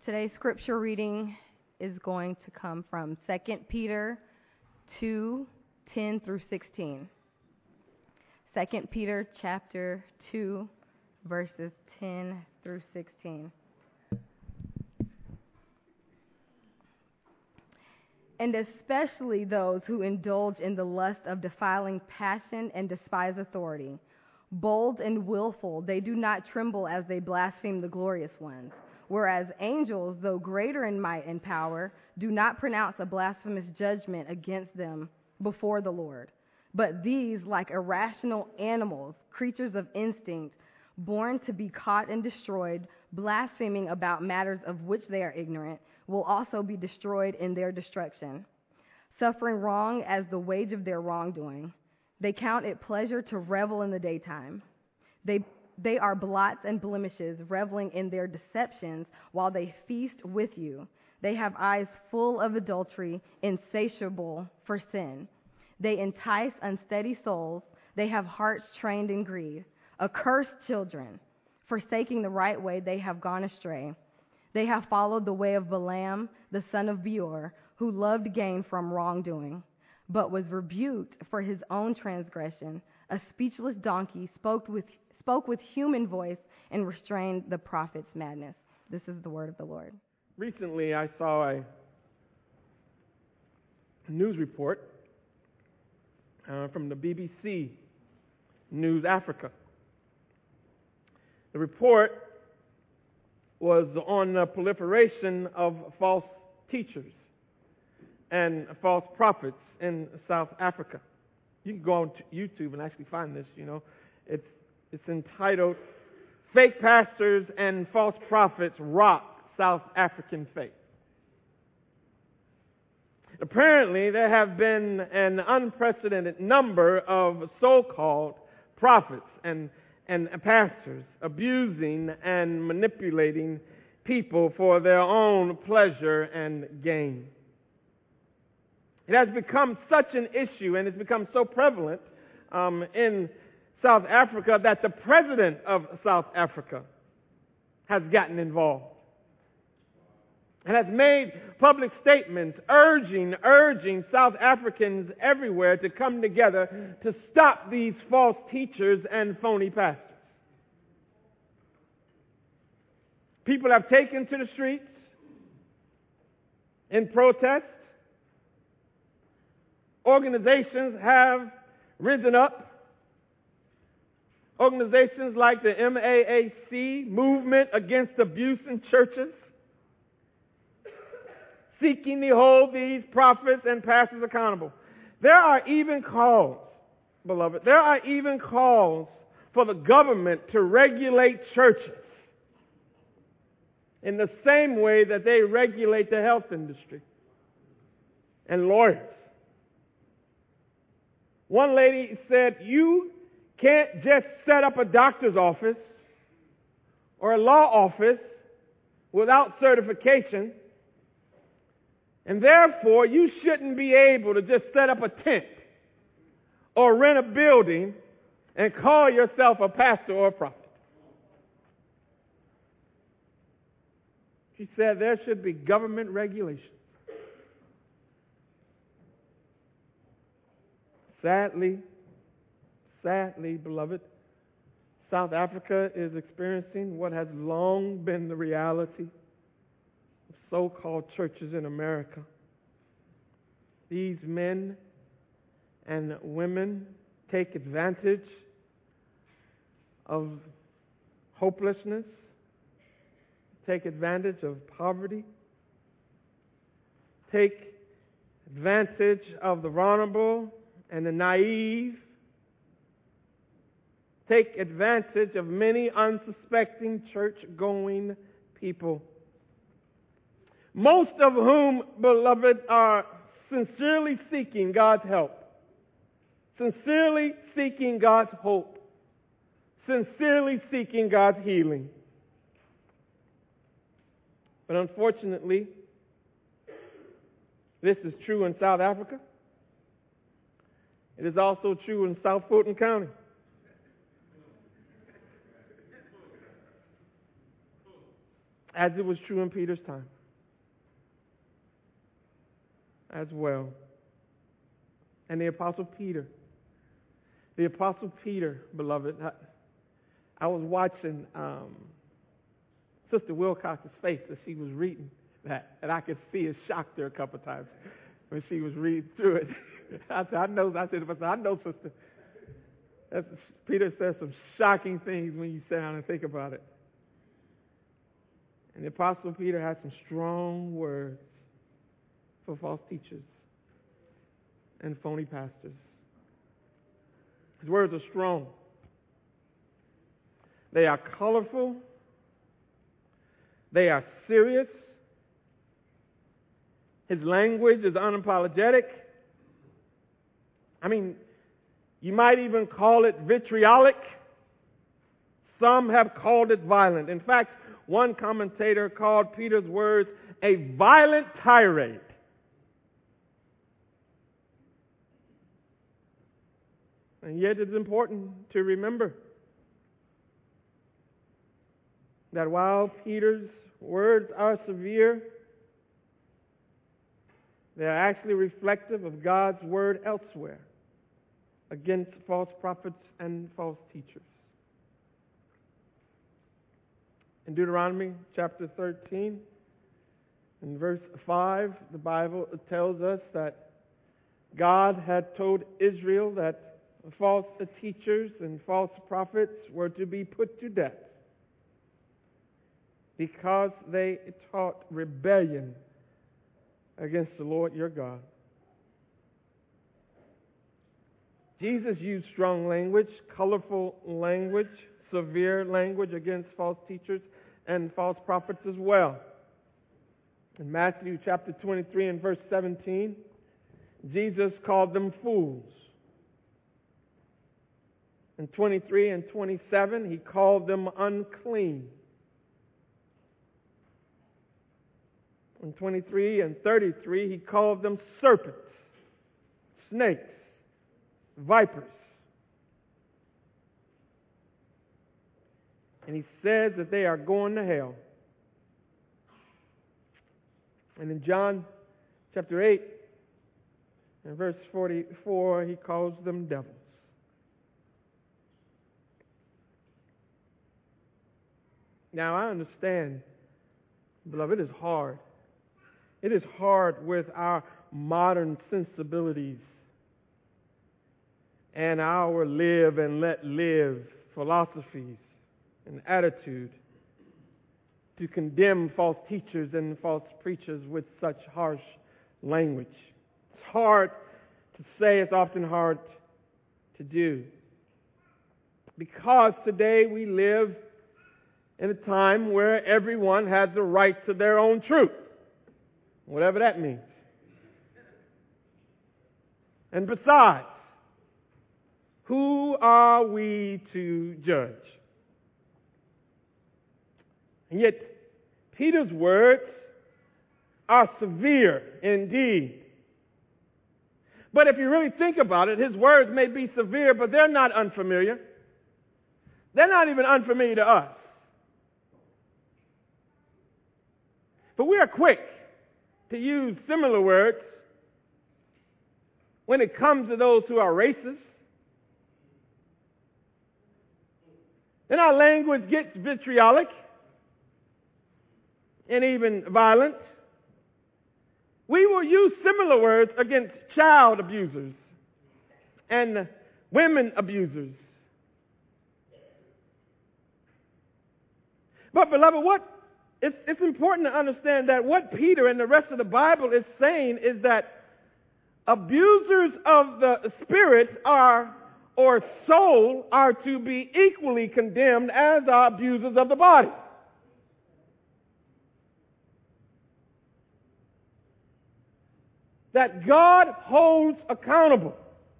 Today's scripture reading is going to come from 2 Peter 2:10 through 16. 2 Peter chapter 2, verses 10 through 16. And especially those who indulge in the lust of defiling passion and despise authority. Bold and willful, they do not tremble as they blaspheme the glorious ones. Whereas angels, though greater in might and power, do not pronounce a blasphemous judgment against them before the Lord. But these, like irrational animals, creatures of instinct, born to be caught and destroyed, blaspheming about matters of which they are ignorant, will also be destroyed in their destruction. Suffering wrong as the wage of their wrongdoing, they count it pleasure to revel in the daytime. They are blots and blemishes, reveling in their deceptions while they feast with you. They have eyes full of adultery, insatiable for sin. They entice unsteady souls. They have hearts trained in greed. Accursed children, forsaking the right way, they have gone astray. They have followed the way of Balaam, the son of Beor, who loved gain from wrongdoing, but was rebuked for his own transgression. A speechless donkey spoke with human voice and restrained the prophet's madness. This is the word of the Lord. Recently, I saw a news report from the BBC News Africa. The report was on the proliferation of false teachers and false prophets in South Africa. You can go on to YouTube and actually find this, It's entitled, Fake Pastors and False Prophets Rock South African Faith. Apparently, there have been an unprecedented number of so-called prophets and pastors abusing and manipulating people for their own pleasure and gain. It has become such an issue and it's become so prevalent in South Africa that the president of South Africa has gotten involved and has made public statements urging South Africans everywhere to come together to stop these false teachers and phony pastors. People have taken to the streets in protest. Organizations have risen up. Organizations like the MAAC, Movement Against Abuse in Churches, seeking to hold these prophets and pastors accountable. There are even calls, beloved, for the government to regulate churches in the same way that they regulate the health industry and lawyers. One lady said, you can't just set up a doctor's office or a law office without certification, and therefore you shouldn't be able to just set up a tent or rent a building and call yourself a pastor or a prophet. She said there should be government regulations. Sadly, beloved, South Africa is experiencing what has long been the reality of so-called churches in America. These men and women take advantage of hopelessness, take advantage of poverty, take advantage of the vulnerable and the naive, take advantage of many unsuspecting church-going people, most of whom, beloved, are sincerely seeking God's help, sincerely seeking God's hope, sincerely seeking God's healing. But unfortunately, this is true in South Africa. It is also true in South Fulton County. as it was true in Peter's time as well. And the Apostle Peter, beloved, I was watching Sister Wilcox's face as she was reading that, and I could see it shocked her a couple of times when she was reading through it. I said, I know, sister. Peter says some shocking things when you sit down and think about it. And the Apostle Peter has some strong words for false teachers and phony pastors. His words are strong. They are colorful. They are serious. His language is unapologetic. I mean, you might even call it vitriolic. Some have called it violent. In fact, one commentator called Peter's words a violent tirade. And yet it's important to remember that while Peter's words are severe, they are actually reflective of God's word elsewhere against false prophets and false teachers. In Deuteronomy chapter 13, in verse 5, the Bible tells us that God had told Israel that false teachers and false prophets were to be put to death because they taught rebellion against the Lord your God. Jesus used strong language, colorful language, severe language against false teachers and false prophets as well. In Matthew chapter 23 and verse 17, Jesus called them fools. In 23 and 27, he called them unclean. In 23 and 33, he called them serpents, snakes, vipers. And he says that they are going to hell. And in John chapter 8 and verse 44, he calls them devils. Now, I understand, beloved, it is hard. It is hard with our modern sensibilities and our live and let live philosophies and attitude to condemn false teachers and false preachers with such harsh language. It's hard to say, it's often hard to do. Because today we live in a time where everyone has the right to their own truth, whatever that means. And besides, who are we to judge? And yet, Peter's words are severe indeed. But if you really think about it, his words may be severe, but they're not unfamiliar. They're not even unfamiliar to us. But we are quick to use similar words when it comes to those who are racist. And our language gets vitriolic and even violent. We will use similar words against child abusers and women abusers. But beloved, it's important to understand that what Peter and the rest of the Bible is saying is that abusers of the spirit or soul are to be equally condemned as are abusers of the body. That God holds accountable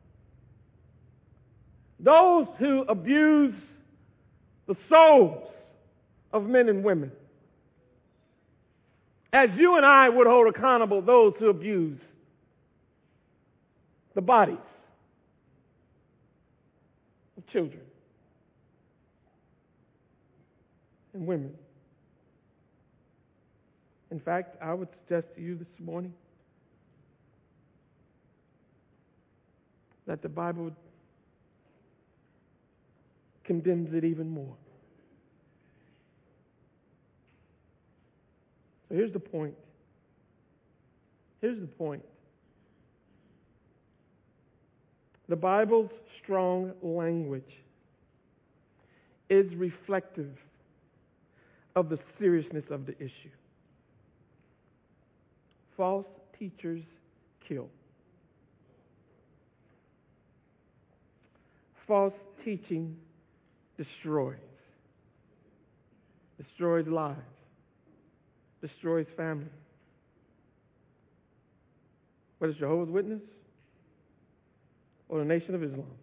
those who abuse the souls of men and women, as you and I would hold accountable those who abuse the bodies of children and women. In fact, I would suggest to you this morning that the Bible condemns it even more. So here's the point. Here's the point. The Bible's strong language is reflective of the seriousness of the issue. False teachers kill. False teaching destroys lives, destroys family. Whether it's Jehovah's Witness or the Nation of Islam,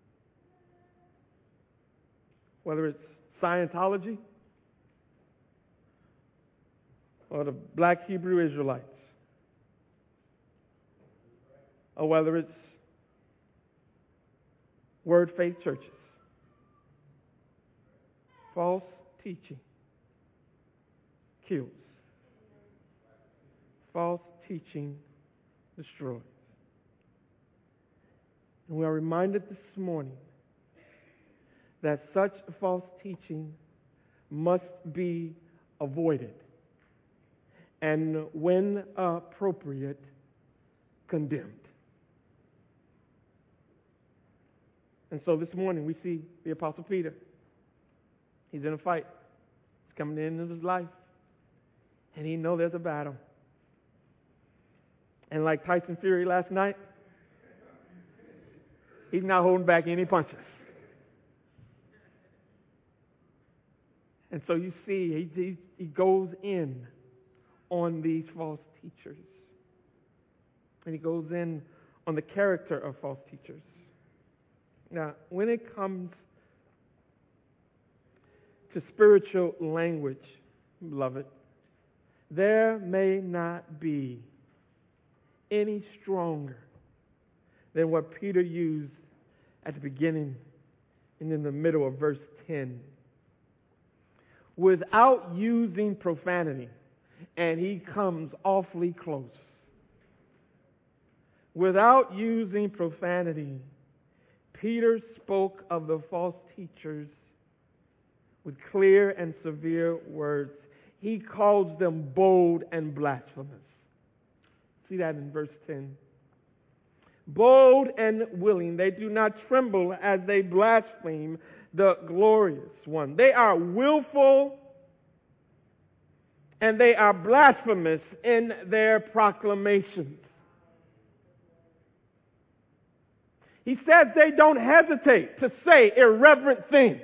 whether it's Scientology or the Black Hebrew Israelites, or whether it's Word Faith churches. False teaching kills. False teaching destroys. And we are reminded this morning that such false teaching must be avoided and, when appropriate, condemned. And so this morning we see the Apostle Peter. He's in a fight. He's coming to the end of his life. And he knows there's a battle. And like Tyson Fury last night, he's not holding back any punches. And so you see, he goes in on these false teachers. And he goes in on the character of false teachers. Now, when it comes to spiritual language, beloved, there may not be any stronger than what Peter used at the beginning and in the middle of verse 10. Without using profanity, and he comes awfully close. Without using profanity, Peter spoke of the false teachers with clear and severe words. He calls them bold and blasphemous. See that in verse 10. Bold and willing, they do not tremble as they blaspheme the glorious one. They are willful and they are blasphemous in their proclamations. He says they don't hesitate to say irreverent things.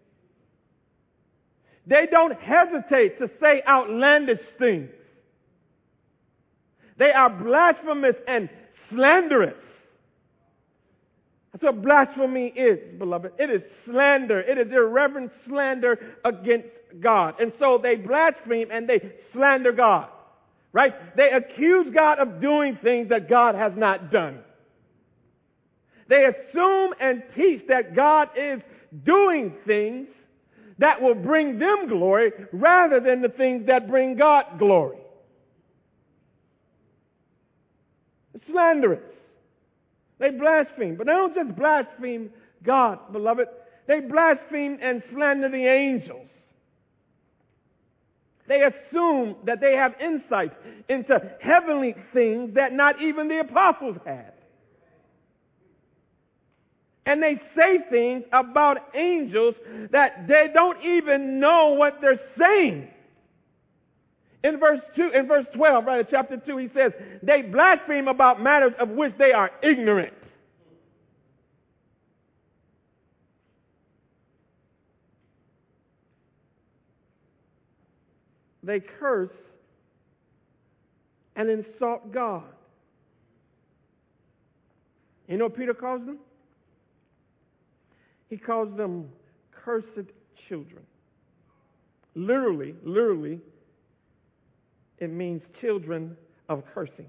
They don't hesitate to say outlandish things. They are blasphemous and slanderous. That's what blasphemy is, beloved. It is slander. It is irreverent slander against God. And so they blaspheme and they slander God. Right? They accuse God of doing things that God has not done. They assume and teach that God is doing things that will bring them glory rather than the things that bring God glory. It's slanderous. They blaspheme. But they don't just blaspheme God, beloved. They blaspheme and slander the angels. They assume that they have insight into heavenly things that not even the apostles had. And they say things about angels that they don't even know what they're saying. In verse 12, right, in chapter 2, he says, they blaspheme about matters of which they are ignorant. They curse and insult God. You know what Peter calls them? He calls them cursed children. Literally, it means children of cursing.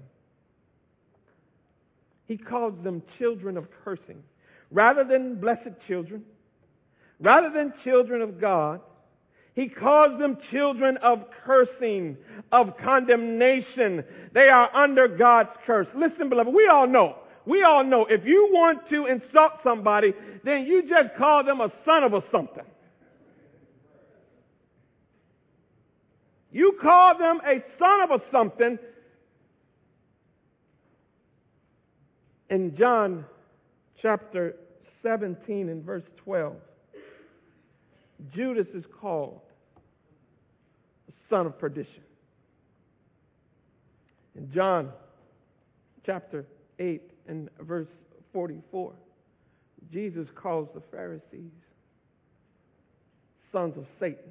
He calls them children of cursing. Rather than blessed children, rather than children of God, He calls them children of cursing, of condemnation. They are under God's curse. Listen, beloved, we all know if you want to insult somebody, then you just call them a son of a something. You call them a son of a something. In John chapter 17 and verse 12, Judas is called the son of perdition. In John chapter 8 and verse 44, Jesus calls the Pharisees sons of Satan.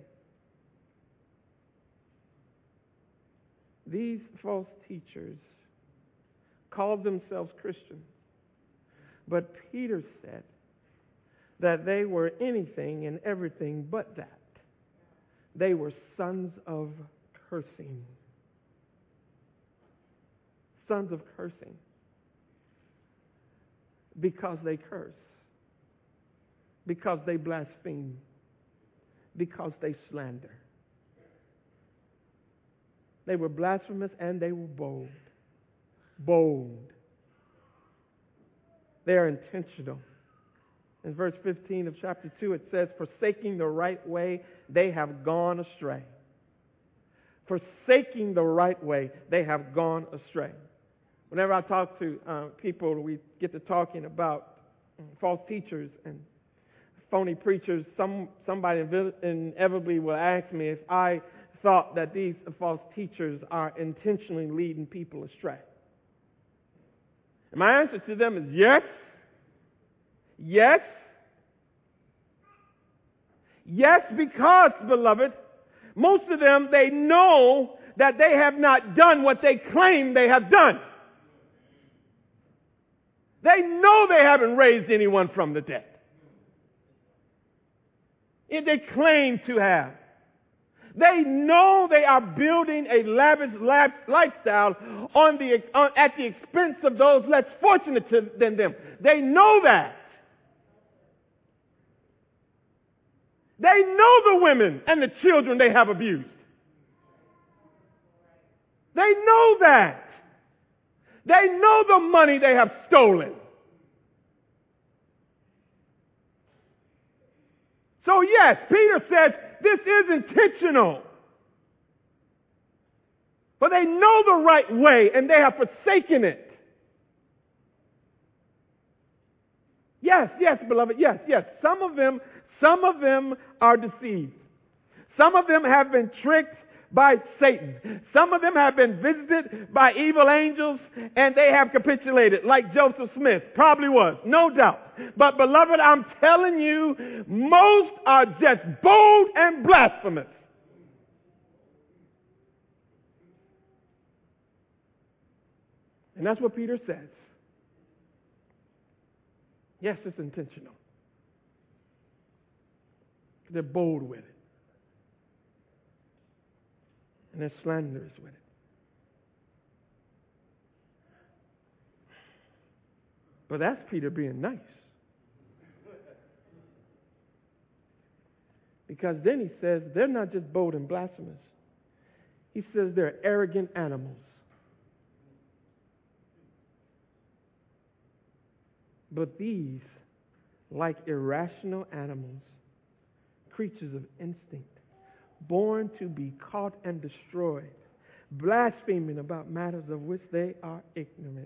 These false teachers called themselves Christians, but Peter said that they were anything and everything but that. They were sons of cursing. Sons of cursing. Because they curse. Because they blaspheme. Because they slander. They were blasphemous and they were bold. Bold. They are intentional. In verse 15 of chapter 2, it says, forsaking the right way, they have gone astray. Forsaking the right way, they have gone astray. Whenever I talk to people, we get to talking about false teachers and phony preachers. Somebody inevitably will ask me if I thought that these false teachers are intentionally leading people astray. And my answer to them is yes. Yes. Yes, because, beloved, most of them, they know that they have not done what they claim they have done. They know they haven't raised anyone from the dead. If they claim to have. They know they are building a lavish lifestyle at the expense of those less fortunate than them. They know that. They know the women and the children they have abused. They know that. They know the money they have stolen. So yes, Peter says this is intentional. But they know the right way and they have forsaken it. Yes, beloved, yes. Some of them are deceived. Some of them have been tricked by Satan. Some of them have been visited by evil angels and they have capitulated, like Joseph Smith probably was, no doubt. But beloved, I'm telling you, most are just bold and blasphemous. And that's what Peter says. Yes, it's intentional. They're bold with it. And they're slanderous with it. But that's Peter being nice. Because then he says they're not just bold and blasphemous. He says they're arrogant animals. But these, like irrational animals, creatures of instinct, born to be caught and destroyed, blaspheming about matters of which they are ignorant.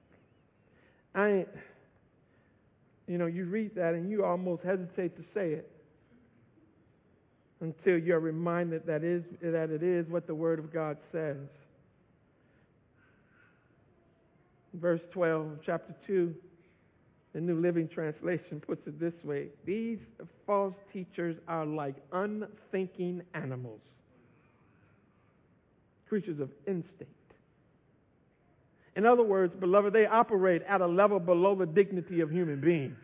You read that and you almost hesitate to say it until you're reminded that it is what the Word of God says. Verse 12 of chapter 2, the New Living Translation puts it this way: these false teachers are like unthinking animals, creatures of instinct. In other words, beloved, they operate at a level below the dignity of human beings.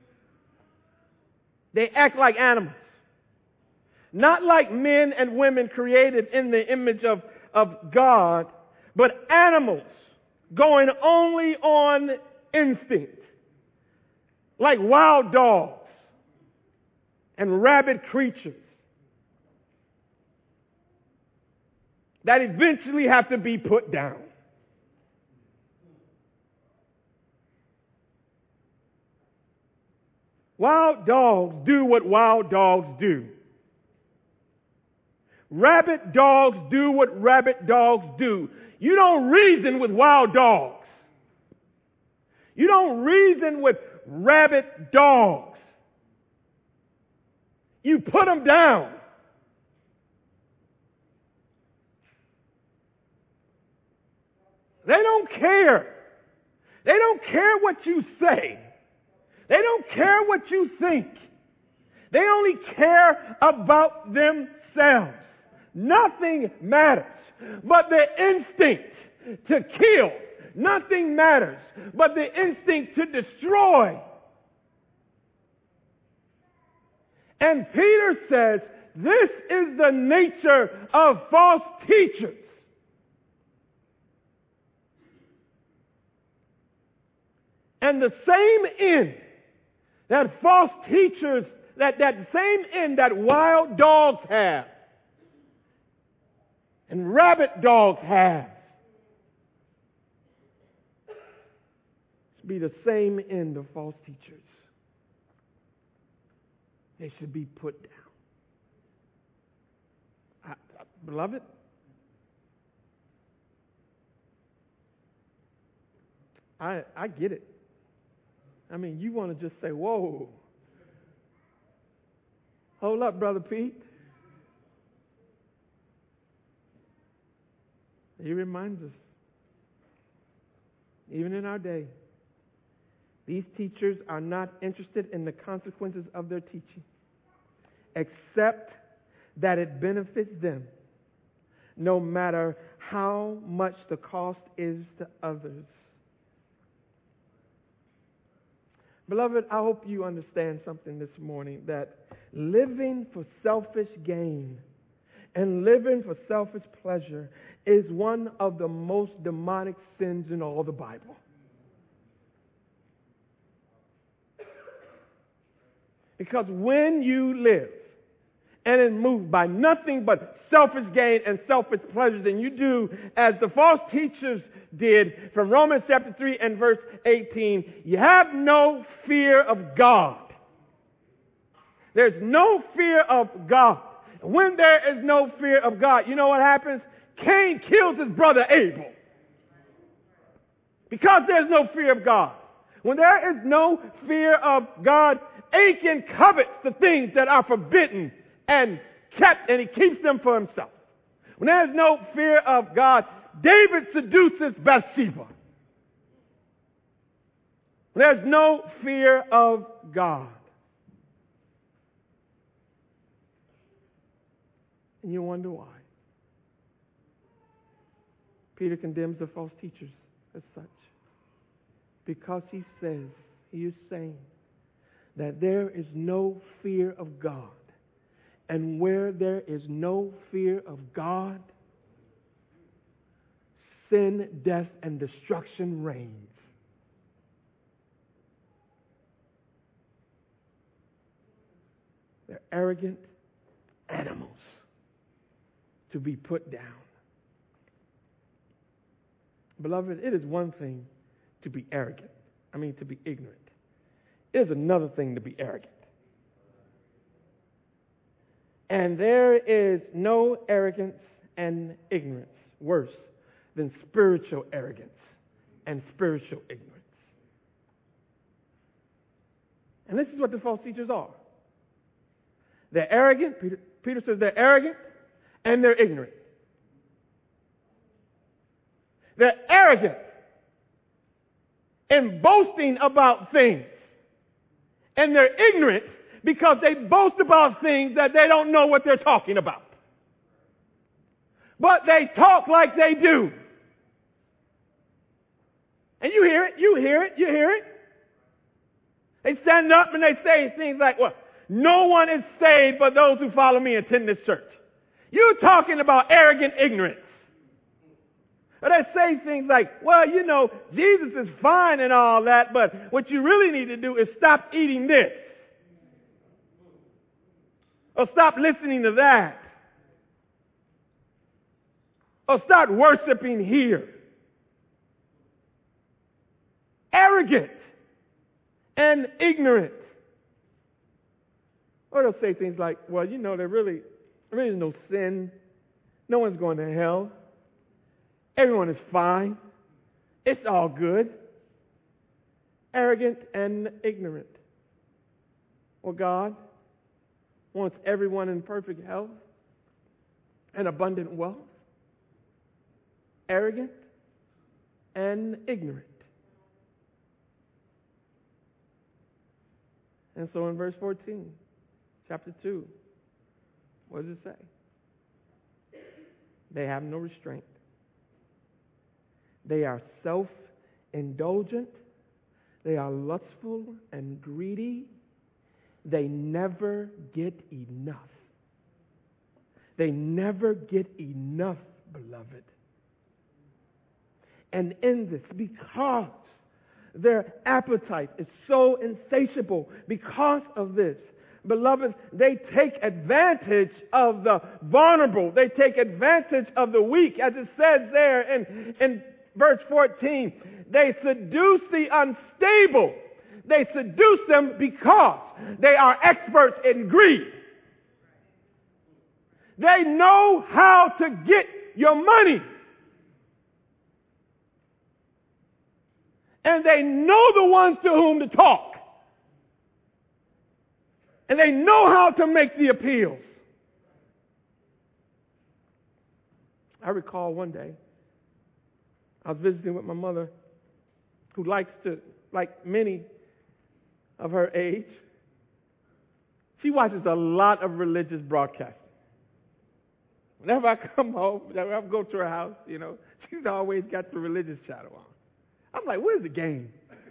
They act like animals. Not like men and women created in the image of God, but animals going only on instinct. Like wild dogs and rabid creatures. that eventually have to be put down. Wild dogs do what wild dogs do. Rabid dogs do what rabid dogs do. You don't reason with wild dogs. You don't reason with rabid dogs. You put them down. They don't care. They don't care what you say. They don't care what you think. They only care about themselves. Nothing matters but the instinct to kill. Nothing matters but the instinct to destroy. And Peter says, this is the nature of false teachers. And the same end that false teachers, that same end that wild dogs have and rabid dogs have, should be the same end of false teachers. They should be put down. Beloved, I get it. I mean, you want to just say, whoa. Hold up, Brother Pete. He reminds us, even in our day, these teachers are not interested in the consequences of their teaching, except that it benefits them, no matter how much the cost is to others. Beloved, I hope you understand something this morning, that living for selfish gain and living for selfish pleasure is one of the most demonic sins in all the Bible. Because when you live and is moved by nothing but selfish gain and selfish pleasures, then you do as the false teachers did from Romans chapter 3 and verse 18. You have no fear of God. There's no fear of God. When there is no fear of God, you know what happens? Cain kills his brother Abel. Because there's no fear of God. When there is no fear of God, Achan covets the things that are forbidden and kept, and he keeps them for himself. When there's no fear of God, David seduces Bathsheba. When there's no fear of God. And you wonder why. Peter condemns the false teachers as such. Because he is saying that there is no fear of God. And where there is no fear of God, sin, death, and destruction reigns. They're arrogant animals to be put down. Beloved, it is one thing to be arrogant. To be ignorant. It is another thing to be arrogant. And there is no arrogance and ignorance worse than spiritual arrogance and spiritual ignorance. And this is what the false teachers are. They're arrogant. Peter says they're arrogant and they're ignorant. They're arrogant in boasting about things. And they're ignorant because they boast about things that they don't know what they're talking about. But they talk like they do. And you hear it. They stand up and they say things like, well, no one is saved but those who follow me and attend this church. You're talking about arrogant ignorance. Or they say things like, well, Jesus is fine and all that, but what you really need to do is stop eating this. Or stop listening to that. or start worshiping here. Arrogant and ignorant. Or they'll say things like, well, there really is no sin. No one's going to hell. Everyone is fine. It's all good. Arrogant and ignorant. Well, God wants everyone in perfect health and abundant wealth. Arrogant and ignorant. And so in verse 14, chapter 2, what does it say? They have no restraint. They are self-indulgent. They are lustful and greedy. They never get enough. They never get enough, beloved. And in this, because their appetite is so insatiable, because of this, beloved, they take advantage of the vulnerable. They take advantage of the weak, as it says there in verse 14. They seduce the unstable. They seduce them because they are experts in greed. They know how to get your money. And they know the ones to whom to talk. And they know how to make the appeals. I recall one day, I was visiting with my mother, who likes to, like many of her age, she watches a lot of religious broadcasting. Whenever I come home, whenever I go to her house, she's always got the religious channel on. I'm like, where's the game?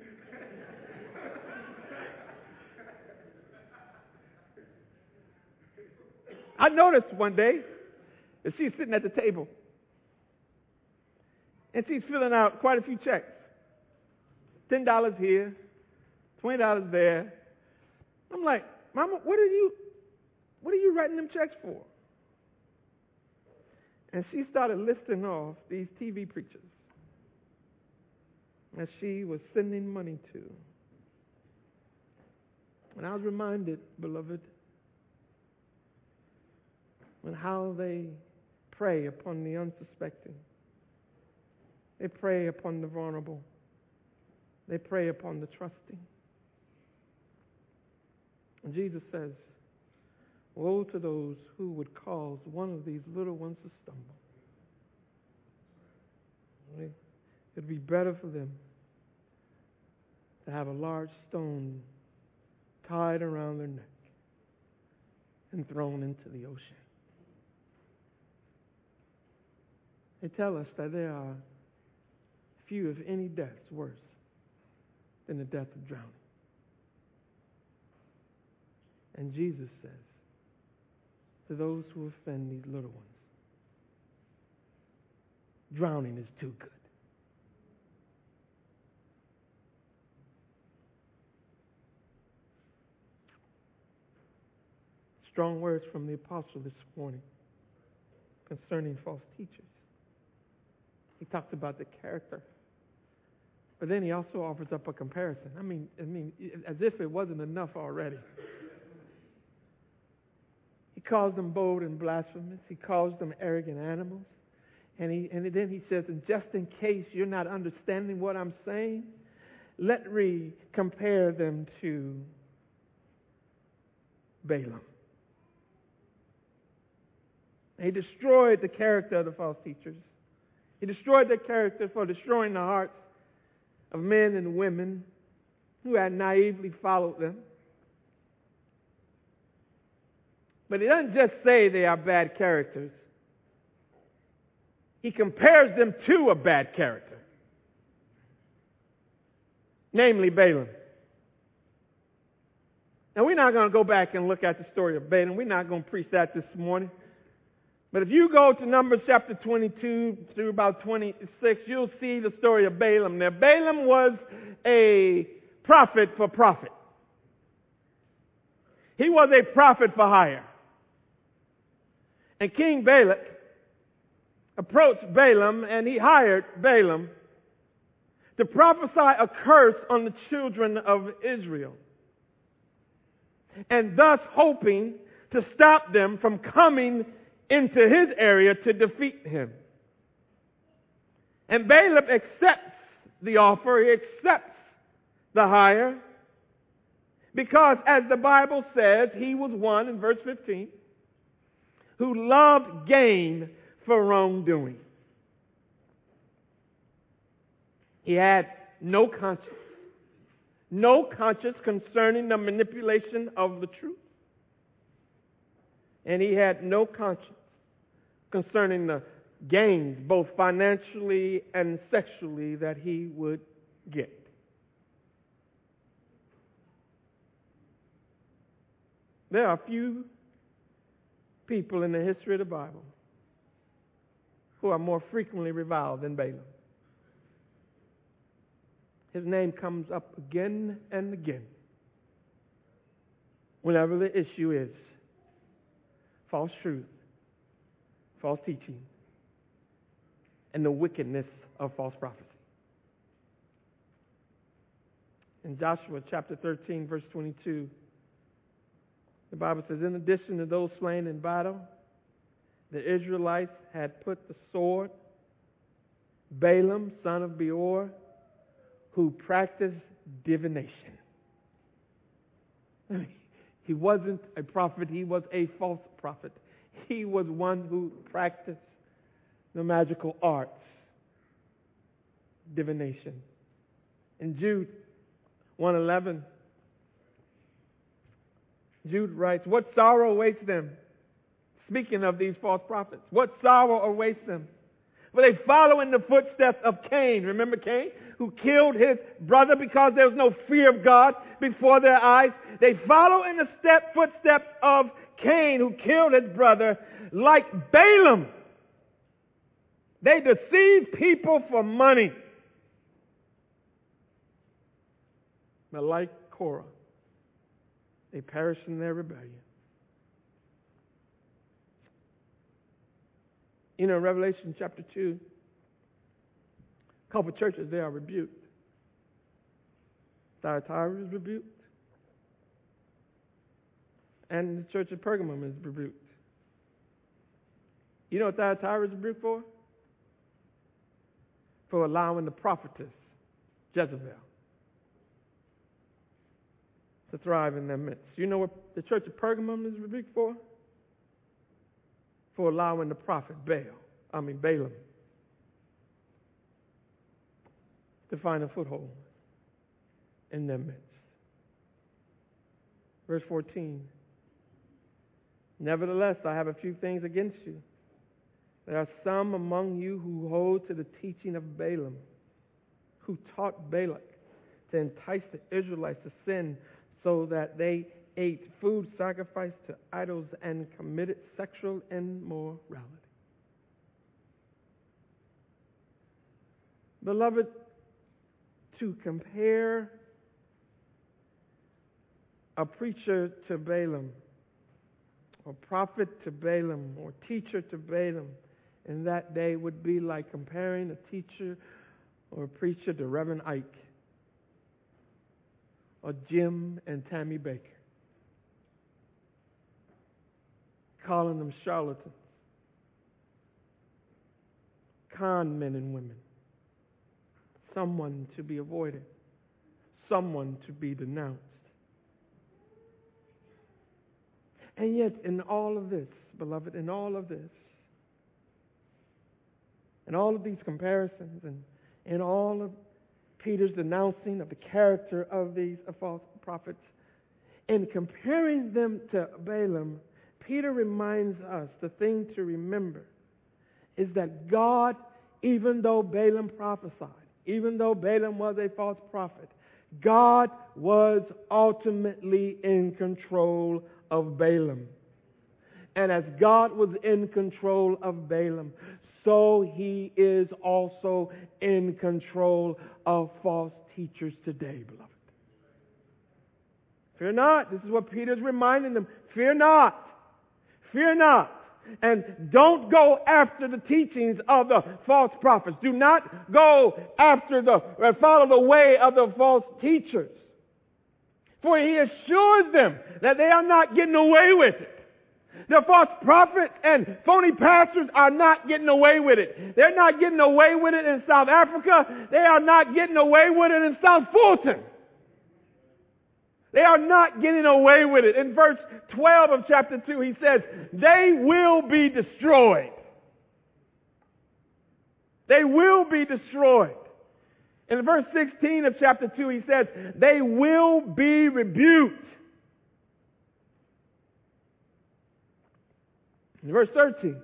I noticed one day that she's sitting at the table and she's filling out quite a few checks. $10 here, $20 there. I'm like, Mama, what are you writing them checks for? And she started listing off these TV preachers that she was sending money to. And I was reminded, beloved, and how they prey upon the unsuspecting. They prey upon the vulnerable. They prey upon the trusting. And Jesus says, woe to those who would cause one of these little ones to stumble. It'd be better for them to have a large stone tied around their neck and thrown into the ocean. They tell us that there are few, if any, deaths worse than the death of drowning. And Jesus says to those who offend these little ones, drowning is too good. Strong words from the apostle this morning concerning false teachers. He talks about the character, but then he also offers up a comparison. I mean, as if it wasn't enough already. He calls them bold and blasphemous. He calls them arrogant animals. And then he says, and just in case you're not understanding what I'm saying, let me compare them to Balaam. He destroyed the character of the false teachers. He destroyed their character for destroying the hearts of men and women who had naively followed them. But he doesn't just say they are bad characters. He compares them to a bad character, namely Balaam. Now, we're not going to go back and look at the story of Balaam. We're not going to preach that this morning. But if you go to Numbers chapter 22 through about 26, you'll see the story of Balaam there. Balaam was a prophet for profit. He was a prophet for hire. And King Balak approached Balaam, and he hired Balaam to prophesy a curse on the children of Israel, and thus hoping to stop them from coming into his area to defeat him. And Balaam accepts the offer, he accepts the hire, because as the Bible says, he was one, in verse 15, who loved gain for wrongdoing. He had no conscience concerning the manipulation of the truth. And he had no conscience concerning the gains, both financially and sexually, that he would get. There are few people in the history of the Bible who are more frequently reviled than Balaam. His name comes up again and again whenever the issue is false truth, false teaching, and the wickedness of false prophecy. In Joshua chapter 13, verse 22, the Bible says, in addition to those slain in battle, the Israelites had put the sword, Balaam, son of Beor, who practiced divination. He wasn't a prophet, he was a false prophet. He was one who practiced the magical arts, divination. In Jude 1:11, Jude writes, what sorrow awaits them? Speaking of these false prophets, what sorrow awaits them? For they follow in the footsteps of Cain. Remember Cain, who killed his brother because there was no fear of God before their eyes? They follow in the footsteps of Cain, who killed his brother, like Balaam. They deceive people for money. But like Korah, they perish in their rebellion. You know, in Revelation chapter 2, a couple of churches there are rebuked. Thyatira is rebuked. And the church of Pergamum is rebuked. You know what Thyatira is rebuked for? For allowing the prophetess, Jezebel, to thrive in their midst. You know what the church of Pergamum is rebuked for? For allowing the prophet Balaam to find a foothold in their midst. Verse 14. Nevertheless, I have a few things against you. There are some among you who hold to the teaching of Balaam, who taught Balak to entice the Israelites to sin, so that they ate food sacrificed to idols and committed sexual immorality. Beloved, to compare a preacher to Balaam, or prophet to Balaam, or teacher to Balaam in that day would be like comparing a teacher or a preacher to Reverend Ike, or Jim and Tammy Baker, calling them charlatans, con men and women, someone to be avoided, someone to be denounced. And yet, in all of this, beloved, in all of this, in all of these comparisons, and in all of Peter's denouncing of the character of these false prophets, in comparing them to Balaam, Peter reminds us, the thing to remember is that God, even though Balaam prophesied, even though Balaam was a false prophet, God was ultimately in control of Balaam. And as God was in control of Balaam, so he is also in control of false teachers today, beloved. Fear not. This is what Peter's reminding them. Fear not. Fear not. And don't go after the teachings of the false prophets. Do not go after follow the way of the false teachers. For he assures them that they are not getting away with it. The false prophets and phony pastors are not getting away with it. They're not getting away with it in South Africa. They are not getting away with it in South Fulton. They are not getting away with it. In verse 12 of chapter 2, he says, they will be destroyed. They will be destroyed. In verse 16 of chapter 2, he says, they will be rebuked. In verse 13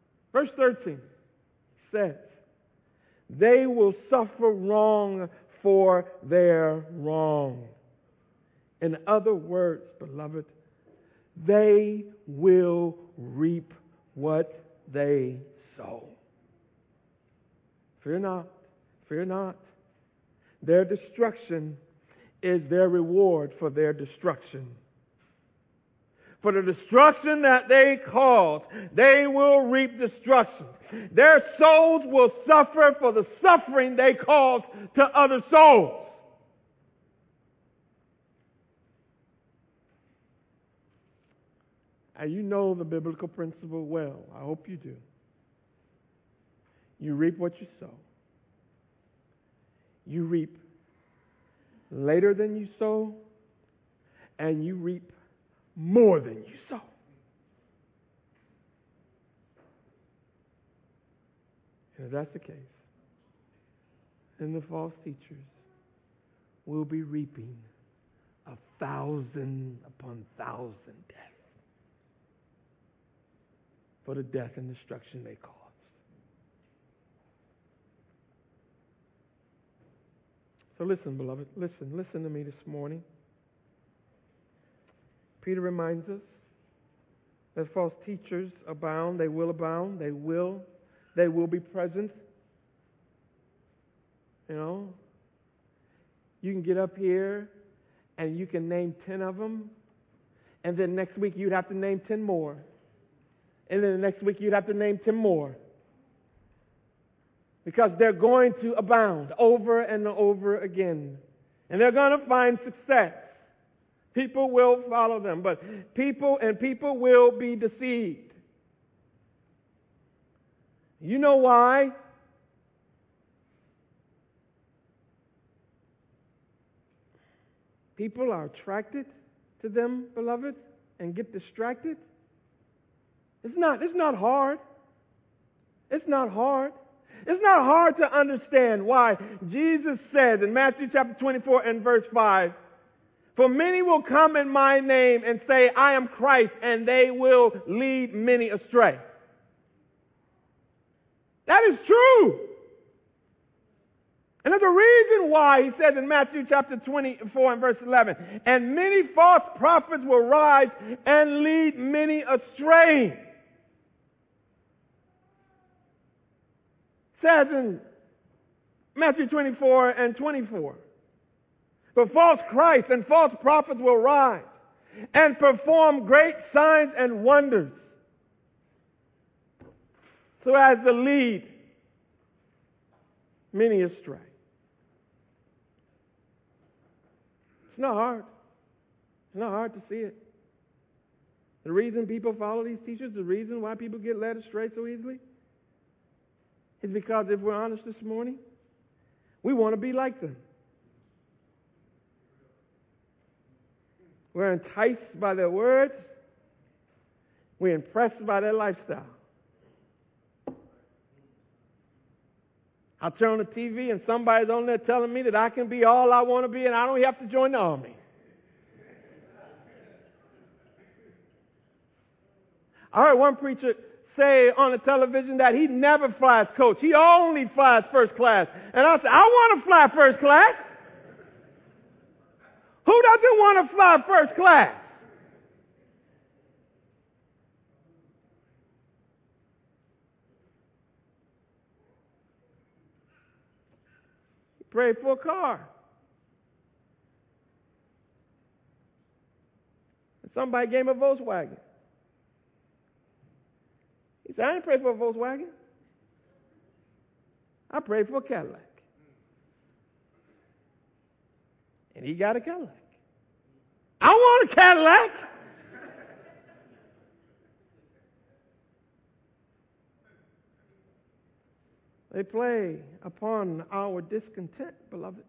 says, they will suffer wrong for their wrong. In other words, beloved, they will reap what they sow. Fear not, fear not. Their destruction is their reward for their destruction. For the destruction that they cause, they will reap destruction. Their souls will suffer for the suffering they cause to other souls. And you know the biblical principle well. I hope you do. You reap what you sow. You reap later than you sow, and you reap more than you sow. And if that's the case, then the false teachers will be reaping 1,000 upon 1,000 deaths for the death and destruction they caused. So listen, beloved, listen to me this morning. Peter reminds us that false teachers abound. They will abound. They will be present. You know, you can get up here and you can name 10 of them, and then next week you'd have to name 10 more. And then the next week you'd have to name 10 more. Because they're going to abound over and over again. And they're going to find success. People will follow them, but people will be deceived. You know why? People are attracted to them, beloved, and get distracted. It's not hard. It's not hard. It's not hard to understand why Jesus said in Matthew chapter 24 and verse 5, for many will come in my name and say, I am Christ, and they will lead many astray. That is true. And there's a reason why he says in Matthew chapter 24 and verse 11, and many false prophets will rise and lead many astray. Says in Matthew 24 and 24, but false Christs and false prophets will rise and perform great signs and wonders so as to lead many astray. It's not hard. It's not hard to see it. The reason people follow these teachers, the reason why people get led astray so easily, is because if we're honest this morning, we want to be like them. We're enticed by their words. We're impressed by their lifestyle. I turn on the TV and somebody's on there telling me that I can be all I want to be and I don't have to join the army. I heard one preacher say on the television that he never flies coach. He only flies first class. And I said, I want to fly first class. Who doesn't want to fly first class? He prayed for a car. And somebody gave him a Volkswagen. Say, I didn't pray for a Volkswagen. I prayed for a Cadillac. And he got a Cadillac. I want a Cadillac. They play upon our discontent, beloved.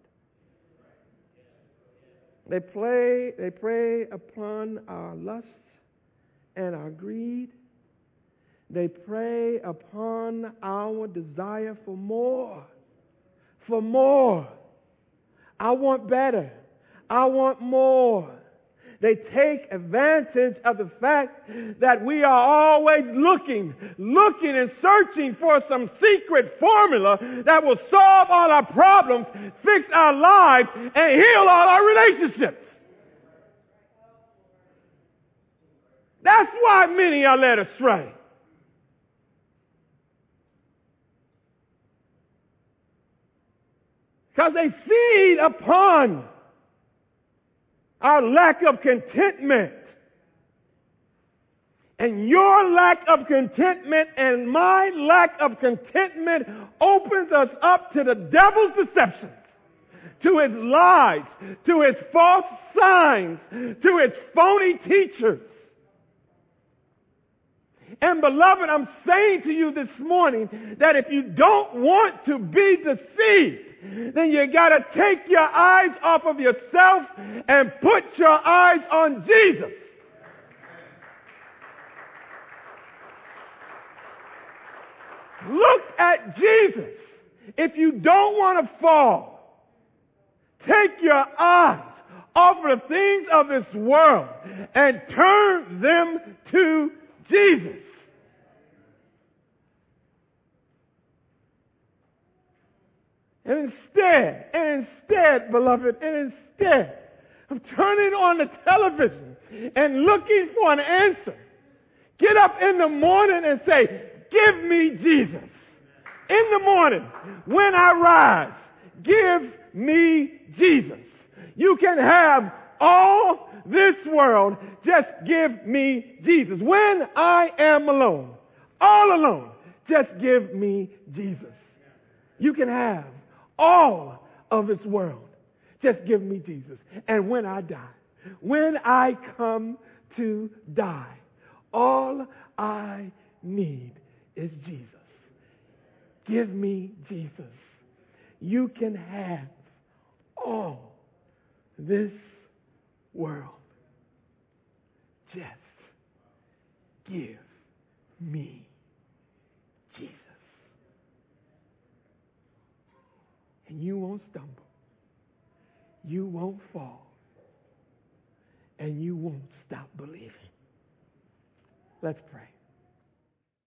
They prey upon our lust and our greed. They prey upon our desire for more. For more. I want better. I want more. They take advantage of the fact that we are always looking and searching for some secret formula that will solve all our problems, fix our lives, and heal all our relationships. That's why many are led astray. Because they feed upon our lack of contentment. And your lack of contentment and my lack of contentment opens us up to the devil's deceptions, to his lies, to his false signs, to his phony teachers. And beloved, I'm saying to you this morning that if you don't want to be deceived, then you got to take your eyes off of yourself and put your eyes on Jesus. Look at Jesus. If you don't want to fall, take your eyes off of the things of this world and turn them to Jesus. And instead, beloved, of turning on the television and looking for an answer, get up in the morning and say, give me Jesus. In the morning, when I rise, give me Jesus. You can have all this world, just give me Jesus. When I am alone, all alone, just give me Jesus. You can have all of this world. Just give me Jesus. And when I die, when I come to die, all I need is Jesus. Give me Jesus. You can have all this world. Just give me Jesus. And you won't stumble. You won't fall. And you won't stop believing. Let's pray.